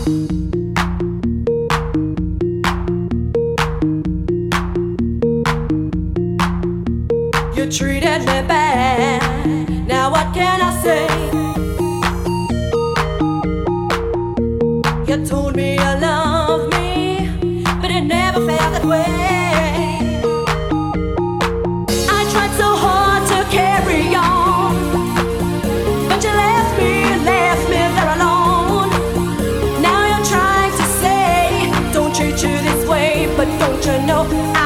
You treated me bad. Now what can I say? You told me you love me, but it never felt that way. I tried so hard to carry on, but you left me there alone. Now you're trying to say, don't treat you this way, but don't you know